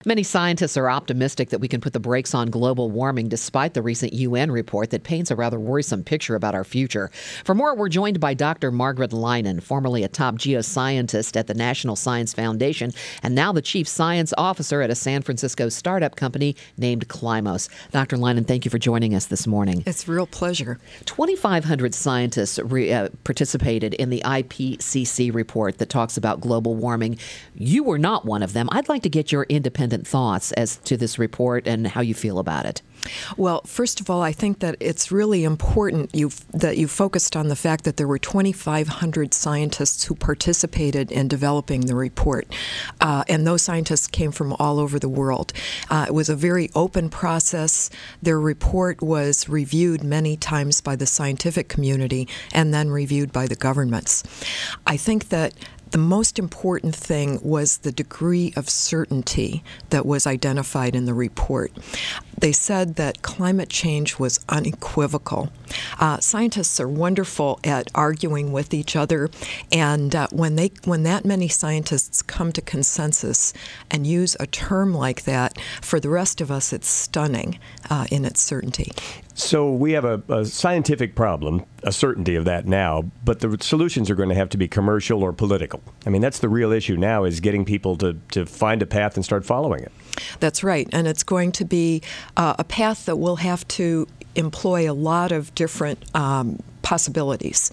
Many scientists are optimistic that we can put the brakes on global warming despite the recent UN report that paints a rather worrisome picture about our future. For more, we're joined by Dr. Margaret Leinen, formerly a top geoscientist at the National Science Foundation and now the chief science officer at a San Francisco startup company named Climos. Dr. Leinen, thank you for joining us this morning. It's a real pleasure. 2,500 scientists participated in the IPCC report that talks about global warming. You were not one of them. I'd like to get your independent thoughts as to this report and how you feel about it. Well, first of all, I think that it's really important that you focused on the fact that there were 2,500 scientists who participated in developing the report, and those scientists came from all over the world. It was a very open process. Their report was reviewed many times by the scientific community and then reviewed by the governments. I think that the most important thing was the degree of certainty that was identified in the report. They said that climate change was unequivocal. Scientists are wonderful at arguing with each other, and when that many scientists come to consensus and use a term like that, for the rest of us, it's stunning in its certainty. So we have a scientific problem, a certainty of that now, but the solutions are going to have to be commercial or political. I mean, that's the real issue now, is getting people to find a path and start following it. That's right, and it's going to be a path that will have to employ a lot of different possibilities.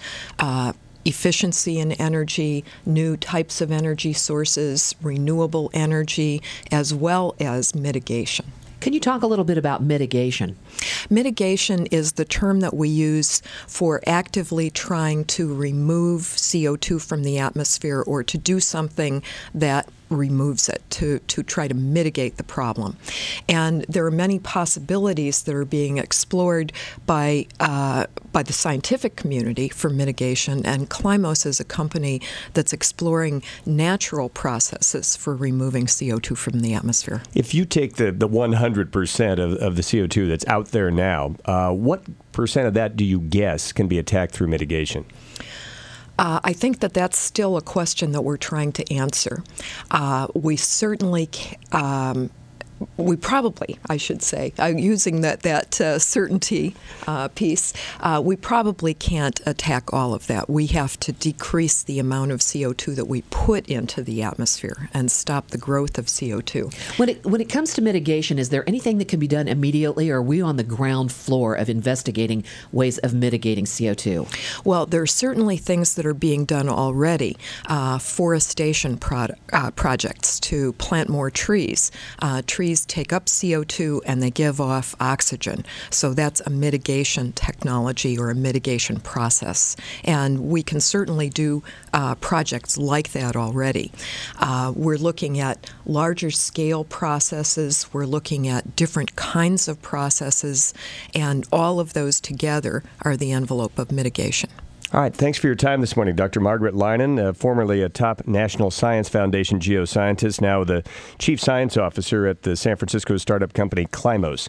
Efficiency in energy, new types of energy sources, renewable energy, as well as mitigation. Can you talk a little bit about mitigation? Mitigation is the term that we use for actively trying to remove CO2 from the atmosphere or to do something that removes it, to try to mitigate the problem. And there are many possibilities that are being explored by the scientific community for mitigation, and Climos is a company that's exploring natural processes for removing CO2 from the atmosphere. If you take the 100% of the CO2 that's out there now, what percent of that do you guess can be attacked through mitigation? I think that that's still a question that we're trying to answer. We certainly we probably, I should say, using that certainty piece, we probably can't attack all of that. We have to decrease the amount of CO2 that we put into the atmosphere and stop the growth of CO2. When it comes to mitigation, is there anything that can be done immediately, or are we on the ground floor of investigating ways of mitigating CO2? Well, there are certainly things that are being done already. Forestation projects to plant more trees. Trees take up CO2 and they give off oxygen. So that's a mitigation technology or a mitigation process. And we can certainly do projects like that already. We're looking at larger scale processes. We're looking at different kinds of processes. And all of those together are the envelope of mitigation. All right. Thanks for your time this morning, Dr. Margaret Leinen, formerly a top National Science Foundation geoscientist, now the chief science officer at the San Francisco startup company Climos.